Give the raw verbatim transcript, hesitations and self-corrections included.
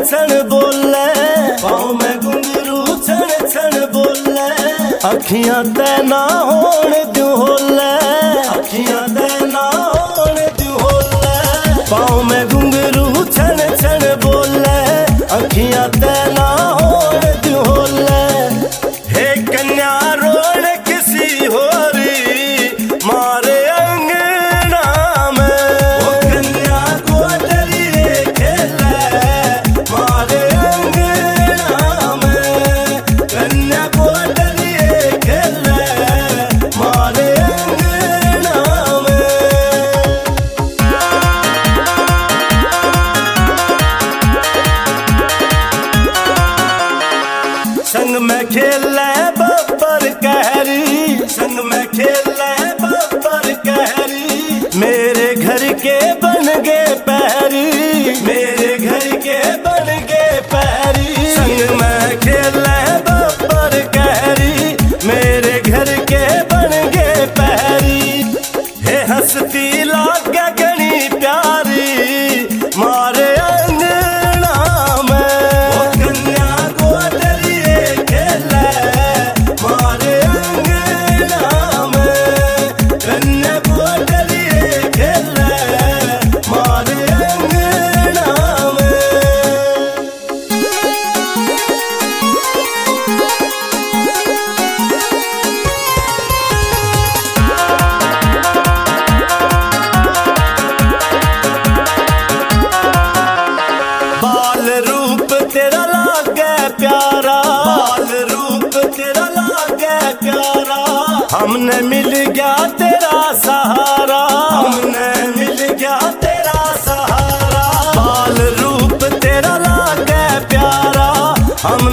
छन बोले, पाँव में घुंघरू छन छन बोले, अखियां ते ना होण द्यू होले, अखियां ते ना होण द्यू होले, पाँव में घुंघरू छन छन बोले, अखियां ते ना होण द्यू होले। हे कन्या रोण किसी होरी मारे अंगना में, ओ कन्या को डरिए खेले मारे अंगना में, कन्या को डरिए खेले मारे अंगना में। संग में खेले बब्बर कहरी, संग में खेले बब्बर कहरी, मेरे घर के बन गए पैरी, मेरे घर के बन गए पैरी। संग में खेले बब्बर कहरी, मेरे घर के बन गए पैरी। हे हंसती लागे गणी प्यारी मारे अंगना में, ओ कन्या को डरिए खेले मारे अंगना में, कन्या को डरिए खेले मारे अंगना में। बाल रूप तेरा लागे प्यारा, बाल रूप तेरा लागे प्यारा, हमने मिल गया तेरा सहारा, हमने मिल गया तेरा सहारा। बाल रूप तेरा लागे प्यारा, हम